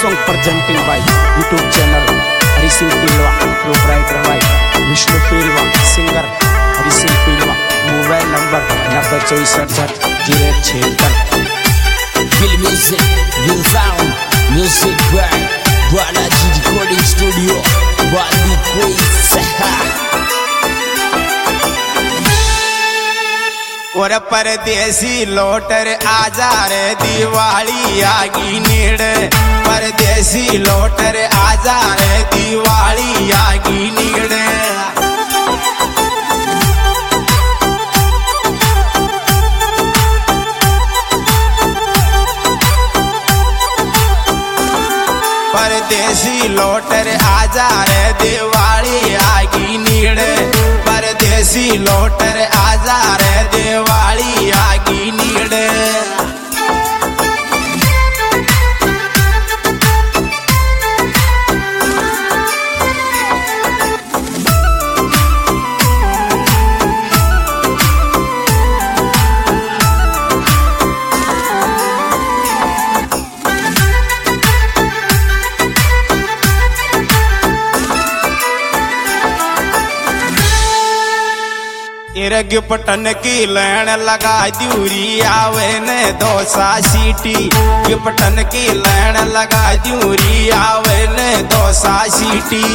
song presenting by YouTube channel Hari Singh Pilwa, proprietor by Vishnu Pilwa, singer Hari Singh Pilwa, mobile number 9024670176. Feel music, real sound, music by Balaji Recording Studio, Bandi Quiz. और परदेसी लोटर आजा रे दिवाली आगी नीड़, परदेसी लोटर आजा रे दिवाली आगी नीड़। परदेसी लोटर आजा रे दिवाली आगी नीड़, परदेसी लोटर आजा रे दिवाली आगी नीड़। गिफ्टन की लैन लगा दूरी आवे ने दोसा सीटी, गिफ्टन की लैन लगा दूरी आवे ने दोसा सीटी।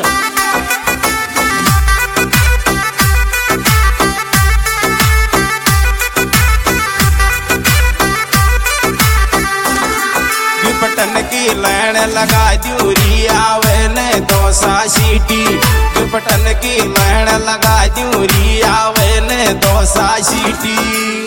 गिफ्टन की लैन लगा दूरी आवे ने दोसा सीटी, गिफ्टन की लैन लगा दूरी आवे ने दोसा सीटी।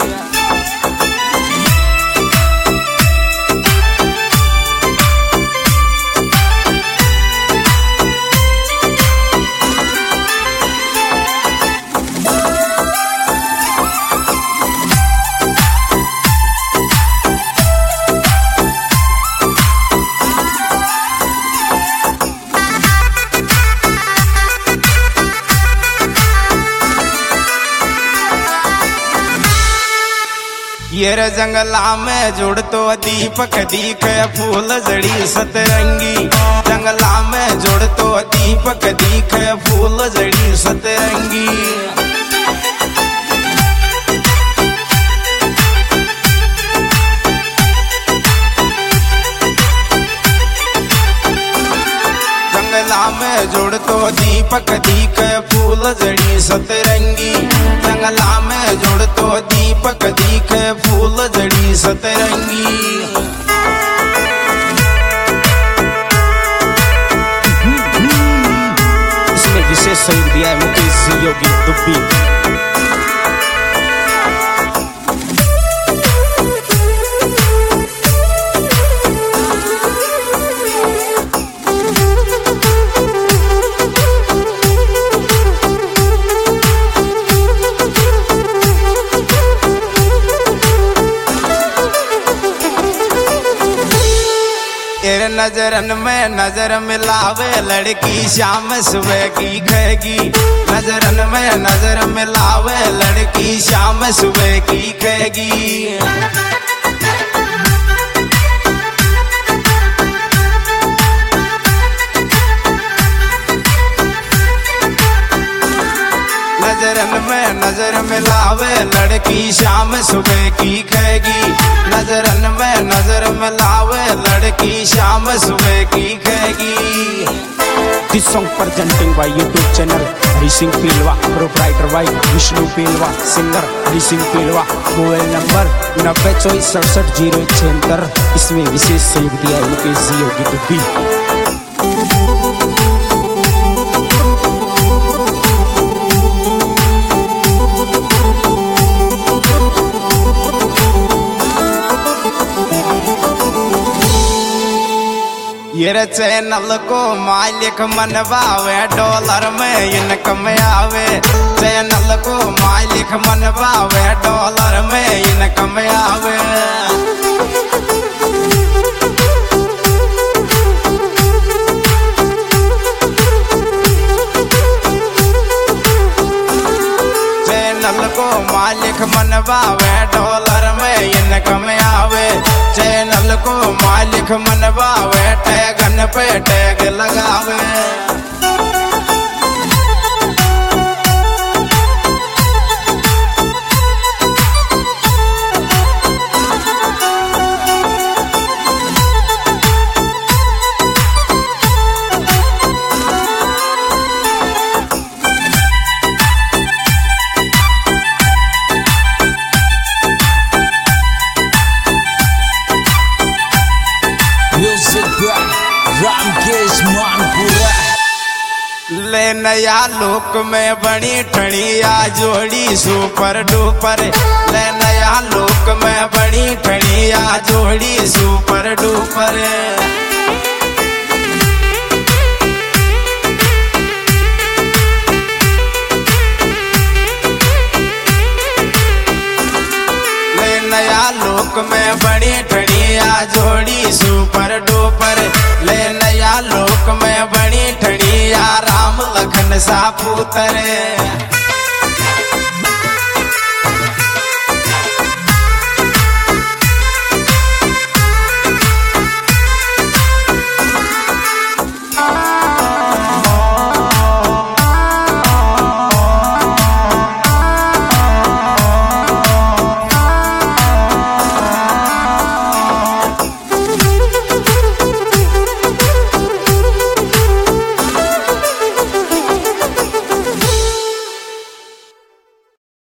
येर जंगला में जुड़ तो दीपक दिखे फूल जड़ी सतरंगी, जंगला में जुड़ तो दीपक दिखे फूल जड़ी सतरंगी। जंगला में जुड़ तो दीपक दिखे फूल जड़ी सतरंगी, जंगला में जुड़ तो दीपक दिखे फूल जड़ी सतरंगी। इसमें विशेष सहयोग दिया है मुकेश योगी दुब्बी। नजरन में नजर मिलावे लड़की शाम सुबह की कहेगी, नजरन में नजर मिलावे लड़की शाम सुबह की कहेगी। नजरन में नजर मिलावे लड़की शाम सुबह की कहेगी, नजरन में नजर मिलावे लड़की शाम सुबह की कहेगी। This song presenting by YouTube channel Hari Singh Pilwa, proprietor by Vishnu Pilwa, singer Hari Singh Pilwa, mobile number 9024670176। इसमें विशेष सहयोग दिया है मुकेश योगी दुब्बी। ये चैनल को मालिक मनवावे डॉलर में इनकम आवे, चैनल को मालिक मनवावे डॉलर में इनकम आवे। चैनल को मालिक मनवावे डॉलर में इनकम आवे, चैनल को मालिक लिख मनवावे टैगन पे टैग लगावे। ले नया लोक में बनी ठणिया जोड़ी सुपर डुपर। ले नया लोक में बनी ठणिया जोड़ी सुपर डुपर। ले नया लोक में बनी ठणिया जोड़ी सुपर डुपर। ले नया लोक में बनी ठणिया राम लखन सा पुत्र।